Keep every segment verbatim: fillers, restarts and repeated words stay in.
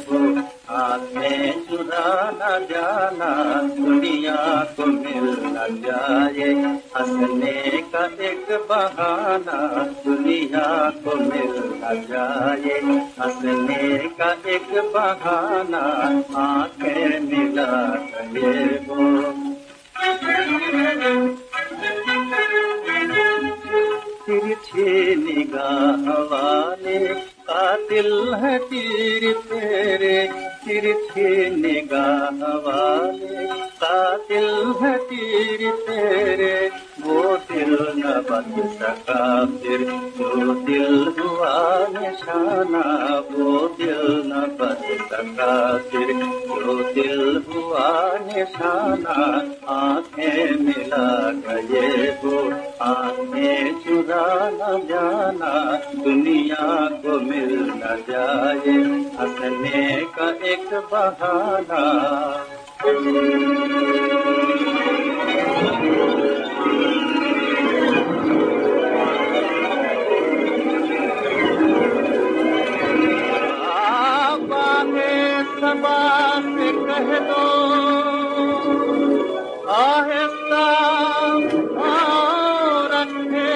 हो, आंखें चुरा न जाना, दुनिया को मिल न जाए हंसने का एक बहाना, दुनिया को मिल न जाए हंसने का एक बहाना, आंखें मिला गए हो। तिरछी निगाह वाले कातिल है तीर तेरे, तिरछी निगाह वाले कातिल है तीर तेरे, वो दिल न बच सका फिर जो दिल हुआ निशाना, वो दिल न बच सका फिर जो दिल हुआ निशाना, आंखें मिला गए हो, आंखें चुरा न जाना, दुनिया को मिल न जाए हंसने का एक बहाना। सबा से कह दो आहिस्ता और रखे,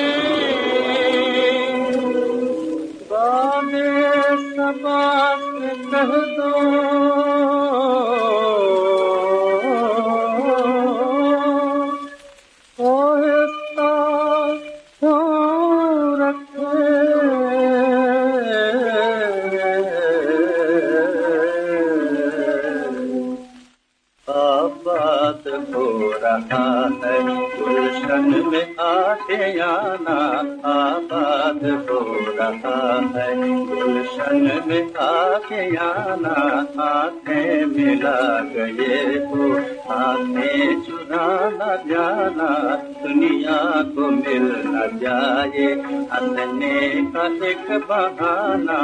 बाने सबा से कह दो आहिस्ता और रखे, आबाद हो रहा है गुलशन में आशियाना, आबाद हो रहा है गुलशन में आशियाना, आंखें मिला गए हो, आंखें चुरा न जाना, दुनिया को मिल न जाए हंसने का एक बहाना।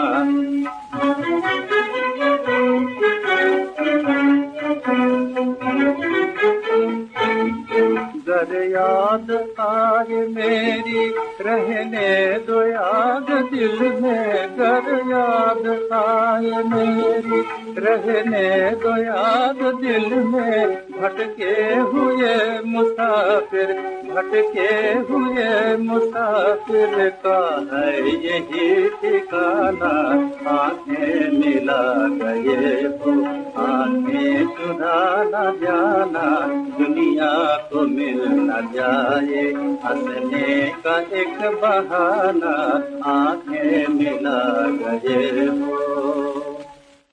गर याद आए मेरी रहने दो याद दिल में, गर याद आए मेरी रहने दो याद दिल में, भटके हुए मुसाफिर भटके हुए मुसाफिर का है यही ठिकाना, आंखें मिला गए हो, आंखें चुरा न जाना, दुनिया को मिल न जाए हंसने का एक बहाना, आंखें मिला गए हो।